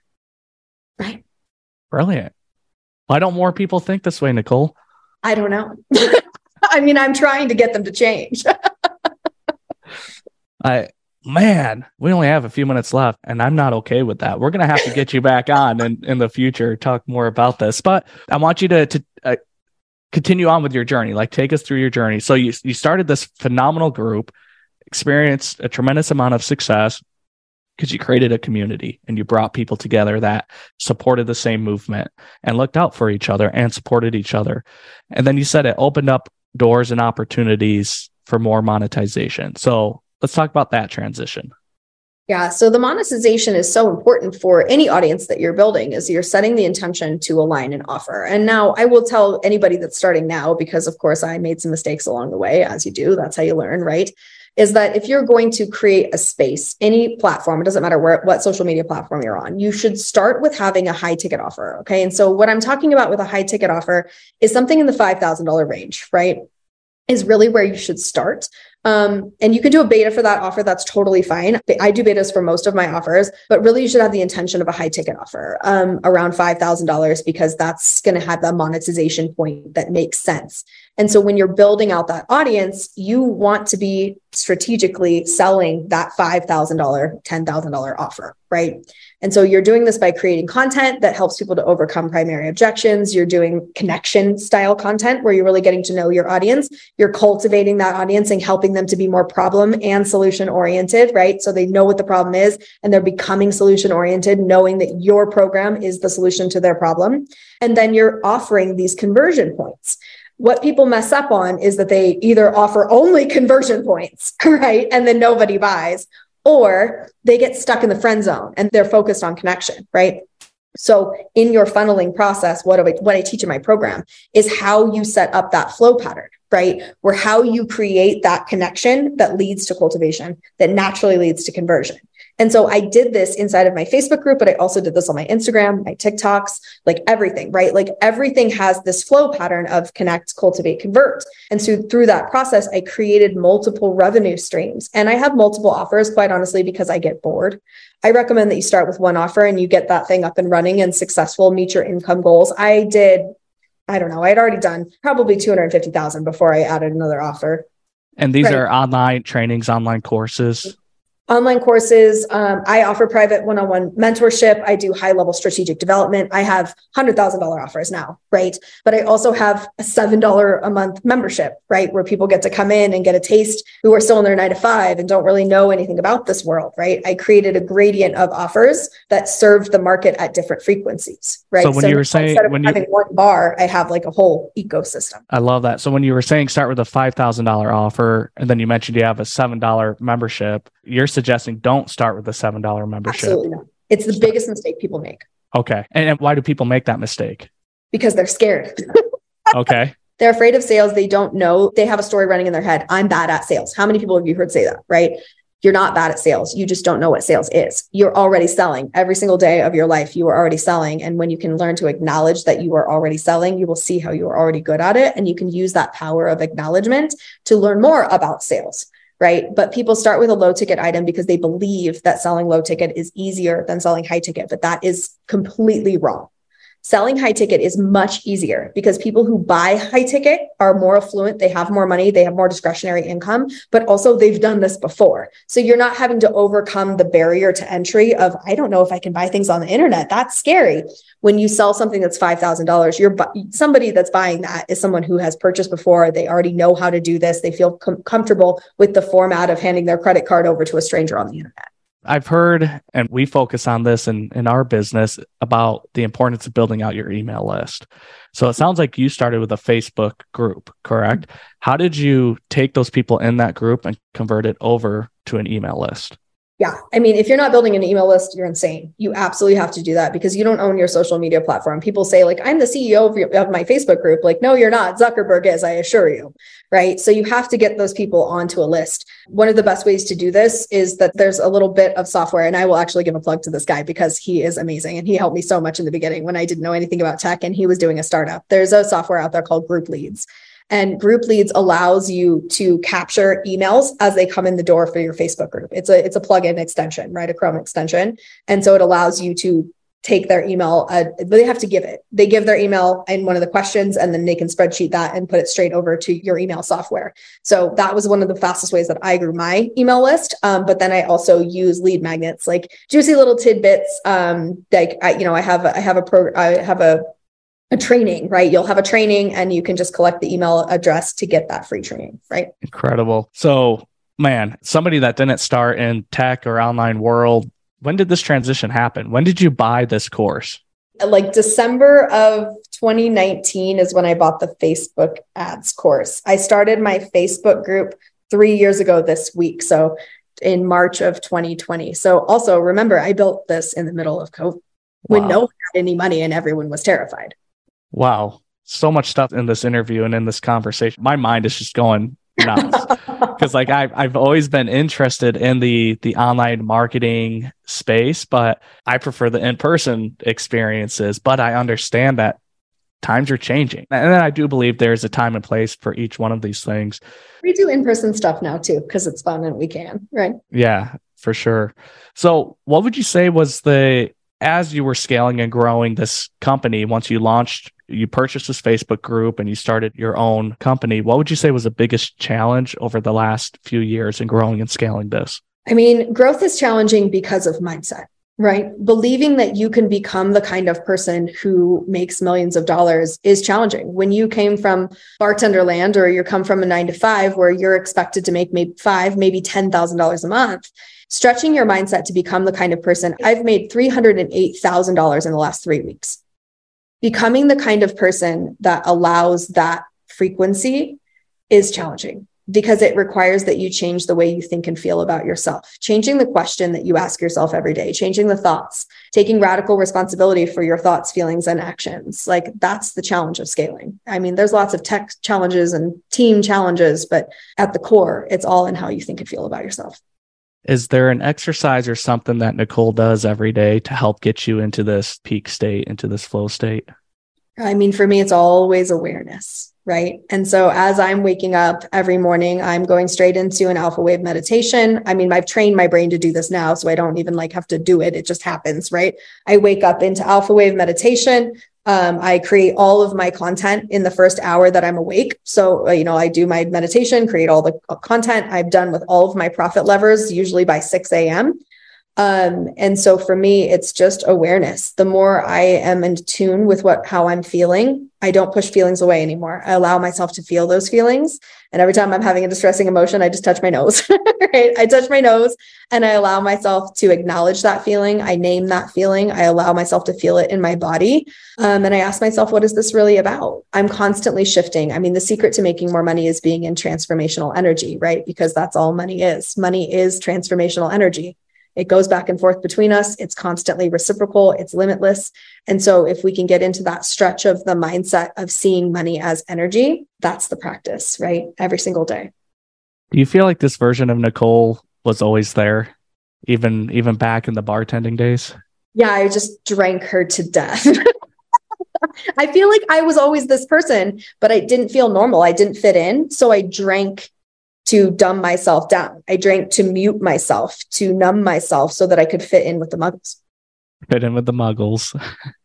right? Brilliant. Why don't more people think this way, Nicole? I don't know. I mean, I'm trying to get them to change. We only have a few minutes left, and I'm not okay with that. We're going to have to get you back on in the future, talk more about this. But I want you to continue on with your journey. Like, take us through your journey. So you started this phenomenal group, experienced a tremendous amount of success, because you created a community and you brought people together that supported the same movement and looked out for each other and supported each other. And then you said it opened up doors and opportunities for more monetization. So let's talk about that transition. Yeah. So the monetization is so important for any audience that you're building, is you're setting the intention to align an offer. And now I will tell anybody that's starting now, because of course I made some mistakes along the way, as you do. That's how you learn, right? Is that if you're going to create a space, any platform, it doesn't matter what social media platform you're on, you should start with having a high ticket offer. Okay. And so what I'm talking about with a high ticket offer is something in the $5,000 range, right? Is really where you should start. And you can do a beta for that offer. That's totally fine. I do betas for most of my offers, but really you should have the intention of a high ticket offer, around $5,000, because that's going to have the monetization point that makes sense. And so when you're building out that audience, you want to be strategically selling that $5,000, $10,000 offer, right? And so you're doing this by creating content that helps people to overcome primary objections. You're doing connection style content where you're really getting to know your audience. You're cultivating that audience and helping them to be more problem and solution oriented, right? So they know what the problem is and they're becoming solution oriented, knowing that your program is the solution to their problem. And then you're offering these conversion points. What people mess up on is that they either offer only conversion points, right? And then nobody buys, or they get stuck in the friend zone and they're focused on connection, right? So in your funneling process, what I teach in my program is how you set up that flow pattern, right? Where how you create that connection that leads to cultivation, that naturally leads to conversion. And so I did this inside of my Facebook group, but I also did this on my Instagram, my TikToks, like everything, right? Like everything has this flow pattern of connect, cultivate, convert. And so through that process, I created multiple revenue streams, and I have multiple offers, quite honestly, because I get bored. I recommend that you start with one offer and you get that thing up and running and successful, meet your income goals. I had already done probably 250,000 before I added another offer. And these are online trainings, online courses. Online courses. I offer private one-on-one mentorship. I do high-level strategic development. I have $100,000 offers now, right? But I also have a $7 a month membership, right? Where people get to come in and get a taste who are still in their 9 to 5 and don't really know anything about this world, right? I created a gradient of offers that served the market at different frequencies, right? So when you were saying, instead of having one bar, I have like a whole ecosystem. I love that. So when you were saying start with a $5,000 offer, and then you mentioned you have a $7 membership, you're suggesting don't start with the $7 membership. Absolutely not. It's the biggest mistake people make. Okay. And why do people make that mistake? Because they're scared. Okay. They're afraid of sales. They don't know. They have a story running in their head. I'm bad at sales. How many people have you heard say that, right? You're not bad at sales. You just don't know what sales is. You're already selling every single day of your life. You are already selling. And when you can learn to acknowledge that you are already selling, you will see how you are already good at it. And you can use that power of acknowledgement to learn more about sales. Right. But people start with a low ticket item because they believe that selling low ticket is easier than selling high ticket, but that is completely wrong. Selling high ticket is much easier because people who buy high ticket are more affluent. They have more money. They have more discretionary income, but also they've done this before. So you're not having to overcome the barrier to entry of, I don't know if I can buy things on the internet. That's scary. When you sell something that's $5,000, somebody that's buying that is someone who has purchased before. They already know how to do this. They feel comfortable with the format of handing their credit card over to a stranger on the internet. I've heard, and we focus on this in our business, about the importance of building out your email list. So it sounds like you started with a Facebook group, correct? Mm-hmm. How did you take those people in that group and convert it over to an email list? Yeah. I mean, if you're not building an email list, you're insane. You absolutely have to do that because you don't own your social media platform. People say like, I'm the CEO of my Facebook group. Like, no, you're not. Zuckerberg is, I assure you. Right. So you have to get those people onto a list. One of the best ways to do this is that there's a little bit of software, and I will actually give a plug to this guy because he is amazing. And he helped me so much in the beginning when I didn't know anything about tech and he was doing a startup. There's a software out there called Group Leads. And Group Leads allows you to capture emails as they come in the door for your Facebook group. It's a plugin extension, right? A Chrome extension. And so it allows you to take their email, they have to give it. They give their email in one of the questions, and then they can spreadsheet that and put it straight over to your email software. So that was one of the fastest ways that I grew my email list. But then I also use lead magnets, like juicy little tidbits. Like I have a training, right? You'll have a training and you can just collect the email address to get that free training, right? Incredible. So, man, somebody that didn't start in tech or online world, when did this transition happen? When did you buy this course? Like December of 2019 is when I bought the Facebook ads course. I started my Facebook group 3 years ago this week. So in March of 2020. So also remember, I built this in the middle of COVID when no one had any money and everyone was terrified. Wow. So much stuff in this interview and in this conversation. My mind is just going nuts because like I've always been interested in the online marketing space, but I prefer the in-person experiences, but I understand that times are changing. And then I do believe there's a time and place for each one of these things. We do in-person stuff now too, because it's fun and we can, right? Yeah, for sure. So what would you say was as you were scaling and growing this company, once you purchased this Facebook group and you started your own company, what would you say was the biggest challenge over the last few years in growing and scaling this? I mean, growth is challenging because of mindset, right? Believing that you can become the kind of person who makes millions of dollars is challenging. When you came from bartender land, or you come from a 9 to 5 where you're expected to make maybe $10,000 a month, stretching your mindset to become the kind of person. I've made $308,000 in the last 3 weeks. Becoming the kind of person that allows that frequency is challenging because it requires that you change the way you think and feel about yourself, changing the question that you ask yourself every day, changing the thoughts, taking radical responsibility for your thoughts, feelings, and actions. Like that's the challenge of scaling. I mean, there's lots of tech challenges and team challenges, but at the core, it's all in how you think and feel about yourself. Is there an exercise or something that Nicole does every day to help get you into this peak state, into this flow state? I mean, for me, it's always awareness, right? And so as I'm waking up every morning, I'm going straight into an alpha wave meditation. I mean, I've trained my brain to do this now, so I don't even have to do it. It just happens, right? I wake up into alpha wave meditation. I create all of my content in the first hour that I'm awake. So, I do my meditation, create all the content. I've done with all of my profit levers, usually by 6 a.m. And so for me, it's just awareness. The more I am in tune with how I'm feeling, I don't push feelings away anymore. I allow myself to feel those feelings. And every time I'm having a distressing emotion, I just touch my nose, right? I touch my nose and I allow myself to acknowledge that feeling. I name that feeling. I allow myself to feel it in my body. And I ask myself, what is this really about? I'm constantly shifting. I mean, the secret to making more money is being in transformational energy, right? Because that's all money is. Money is transformational energy. It goes back and forth between us. It's constantly reciprocal. It's limitless. And so if we can get into that stretch of the mindset of seeing money as energy, that's the practice, right? Every single day. Do you feel like this version of Nicole was always there, even back in the bartending days? Yeah, I just drank her to death. I feel like I was always this person, but I didn't feel normal. I didn't fit in. So I drank to dumb myself down. I drank to mute myself, to numb myself so that I could fit in with the muggles. Fit in with the muggles.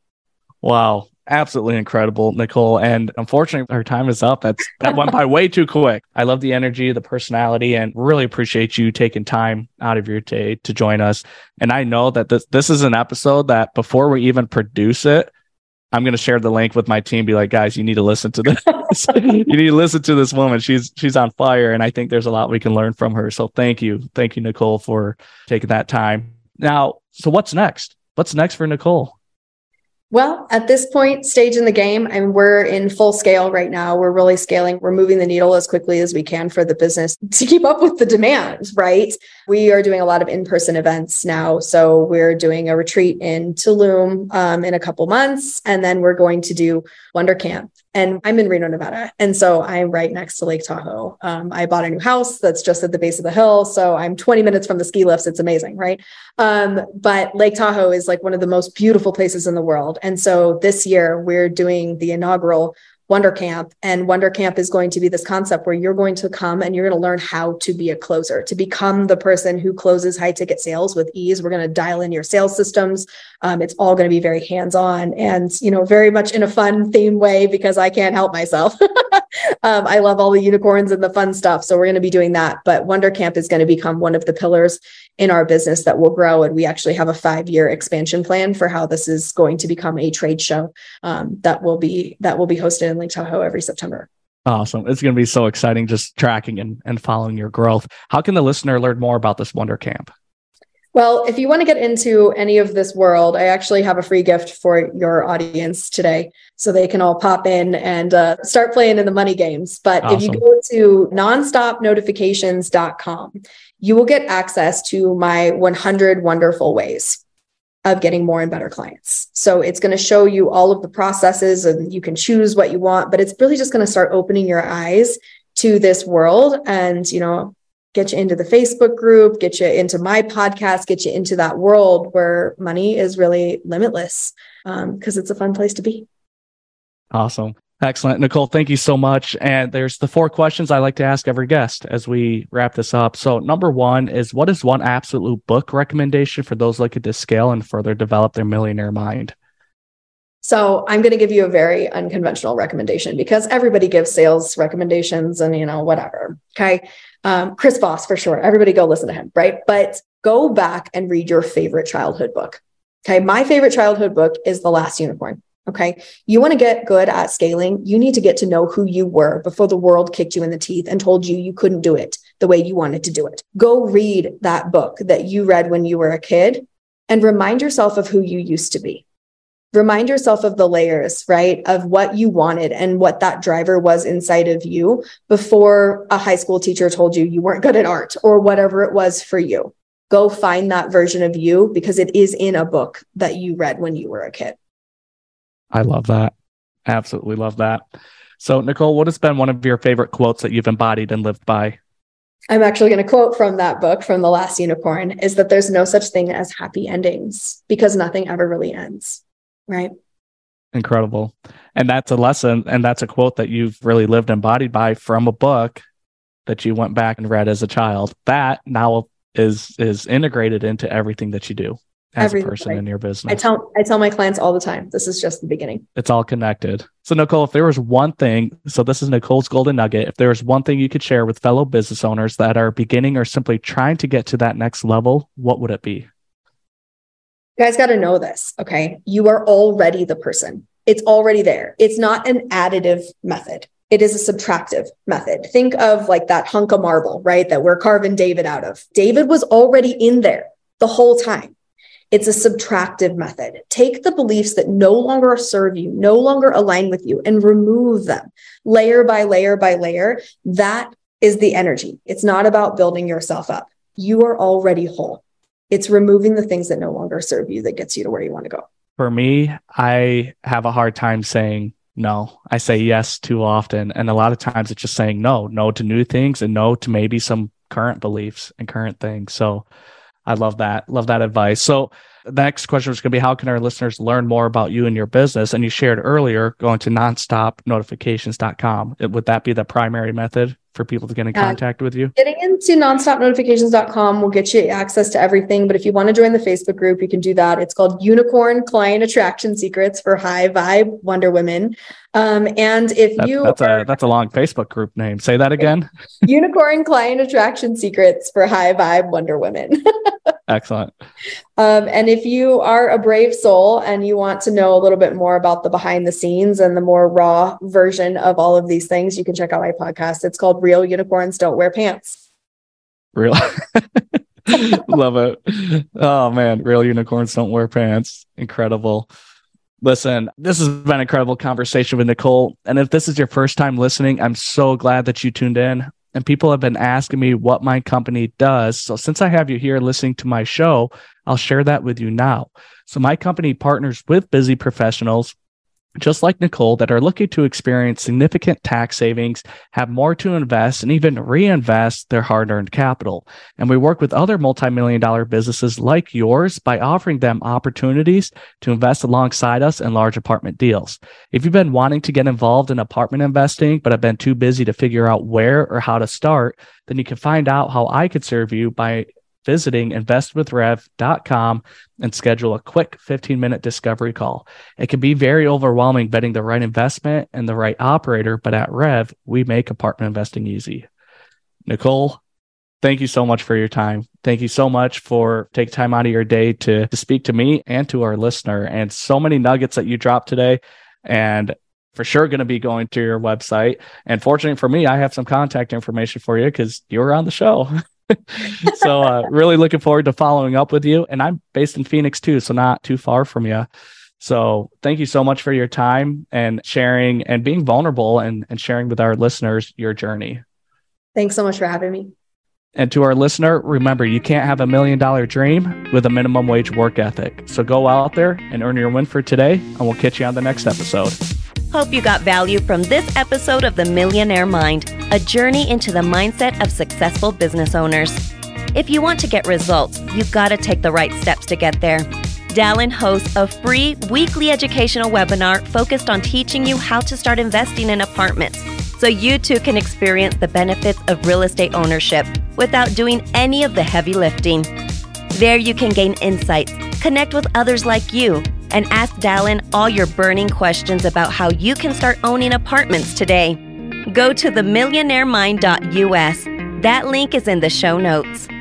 Wow. Absolutely incredible, Nicole. And unfortunately, our time is up. That went by way too quick. I love the energy, the personality, and really appreciate you taking time out of your day to join us. And I know that this is an episode that before we even produce it, I'm going to share the link with my team. Be like, guys, you need to listen to this. You need to listen to this woman. She's on fire. And I think there's a lot we can learn from her. So thank you, Nicole, for taking that time. Now, so what's next? What's next for Nicole? Well, at this stage in the game, and we're in full scale right now. We're really scaling. We're moving the needle as quickly as we can for the business to keep up with the demand, right? We are doing a lot of in-person events now. So we're doing a retreat in Tulum in a couple months, and then we're going to do Wonder Camp. And I'm in Reno, Nevada. And so I'm right next to Lake Tahoe. I bought a new house that's just at the base of the hill. So I'm 20 minutes from the ski lifts. It's amazing, right? But Lake Tahoe is like one of the most beautiful places in the world. And so this year we're doing the inaugural Wonder Camp, and Wonder Camp is going to be this concept where you're going to come and you're going to learn how to be a closer, to become the person who closes high ticket sales with ease. We're going to dial in your sales systems. It's all going to be very hands-on and, very much in a fun theme way because I can't help myself. I love all the unicorns and the fun stuff. So we're going to be doing that. But Wonder Camp is going to become one of the pillars in our business that will grow. And we actually have a 5-year expansion plan for how this is going to become a trade show that will be hosted in Lake Tahoe every September. Awesome. It's going to be so exciting just tracking and following your growth. How can the listener learn more about this Wonder Camp? Well, if you want to get into any of this world, I actually have a free gift for your audience today. So they can all pop in and start playing in the money games. But Awesome. If you go to nonstopnotifications.com, you will get access to my 100 wonderful ways of getting more and better clients. So it's going to show you all of the processes and you can choose what you want, but it's really just going to start opening your eyes to this world and, get you into the Facebook group, get you into my podcast, get you into that world where money is really limitless because it's a fun place to be. Awesome. Excellent. Nicole, thank you so much. And there's the 4 questions I like to ask every guest as we wrap this up. So number 1 is, what is one absolute book recommendation for those looking to scale and further develop their millionaire mind? So I'm going to give you a very unconventional recommendation because everybody gives sales recommendations and, whatever. Okay. Chris Voss, for sure. Everybody go listen to him. Right. But go back and read your favorite childhood book. Okay. My favorite childhood book is The Last Unicorn. Okay. You want to get good at scaling. You need to get to know who you were before the world kicked you in the teeth and told you couldn't do it the way you wanted to do it. Go read that book that you read when you were a kid and remind yourself of who you used to be. Remind yourself of the layers, right, of what you wanted and what that driver was inside of you before a high school teacher told you weren't good at art or whatever it was for you. Go find that version of you because it is in a book that you read when you were a kid. I love that. Absolutely love that. So, Nicole, what has been one of your favorite quotes that you've embodied and lived by? I'm actually going to quote from that book, from The Last Unicorn, is that there's no such thing as happy endings because nothing ever really ends. Right. Incredible. And that's a lesson. And that's a quote that you've really lived embodied by from a book that you went back and read as a child. That now is integrated into everything that you do. as Everything a person right. in your business. I tell my clients all the time, this is just the beginning. It's all connected. So Nicole, if there was one thing, so this is Nicole's golden nugget, if there was one thing you could share with fellow business owners that are beginning or simply trying to get to that next level, what would it be? You guys got to know this, okay? You are already the person. It's already there. It's not an additive method. It is a subtractive method. Think of like that hunk of marble, right? That we're carving David out of. David was already in there the whole time. It's a subtractive method. Take the beliefs that no longer serve you, no longer align with you, and remove them layer by layer by layer. That is the energy. It's not about building yourself up. You are already whole. It's removing the things that no longer serve you that gets you to where you want to go. For me, I have a hard time saying no. I say yes too often. And a lot of times it's just saying no to new things and no to maybe some current beliefs and current things. So I love that. Love that advice. So the next question is going to be, how can our listeners learn more about you and your business? And you shared earlier going to nonstopnotifications.com. Would that be the primary method for people to get in contact with you? Getting into nonstopnotifications.com will get you access to everything. But if you want to join the Facebook group, you can do that. It's called Unicorn Client Attraction Secrets for High Vibe Wonder Women. And if that's a long Facebook group name. Say that again. Unicorn Client Attraction Secrets for High Vibe Wonder Women. Excellent. And if you are a brave soul and you want to know a little bit more about the behind the scenes and the more raw version of all of these things, you can check out my podcast. It's called Real Unicorns Don't Wear Pants. Real. Love it. Oh man. Real unicorns don't wear pants. Incredible. Listen, this has been an incredible conversation with Nicole. And if this is your first time listening, I'm so glad that you tuned in. And people have been asking me what my company does. So since I have you here listening to my show, I'll share that with you now. So my company partners with busy professionals, just like Nicole, that are looking to experience significant tax savings, have more to invest, and even reinvest their hard-earned capital. And we work with other multi-million-dollar businesses like yours by offering them opportunities to invest alongside us in large apartment deals. If you've been wanting to get involved in apartment investing, but have been too busy to figure out where or how to start, then you can find out how I could serve you by visiting investwithrev.com and schedule a quick 15-minute discovery call. It can be very overwhelming vetting the right investment and the right operator, but at Rev, we make apartment investing easy. Nicole, thank you so much for your time. Thank you so much for taking time out of your day to speak to me and to our listener, and so many nuggets that you dropped today. And for sure going to be going to your website. And fortunately for me, I have some contact information for you because you were on the show. So really looking forward to following up with you. And I'm based in Phoenix too, so not too far from you. So thank you so much for your time and sharing and being vulnerable and sharing with our listeners your journey. Thanks so much for having me. And to our listener, remember, you can't have $1 million dream with a minimum wage work ethic. So go out there and earn your win for today, and we'll catch you on the next episode. Hope you got value from this episode of The Millionaire Mind, a journey into the mindset of successful business owners. If you want to get results, you've got to take the right steps to get there. Dallin hosts a free weekly educational webinar focused on teaching you how to start investing in apartments so you too can experience the benefits of real estate ownership without doing any of the heavy lifting. There you can gain insights, connect with others like you, and ask Dallin all your burning questions about how you can start owning apartments today. Go to themillionairemind.us. That link is in the show notes.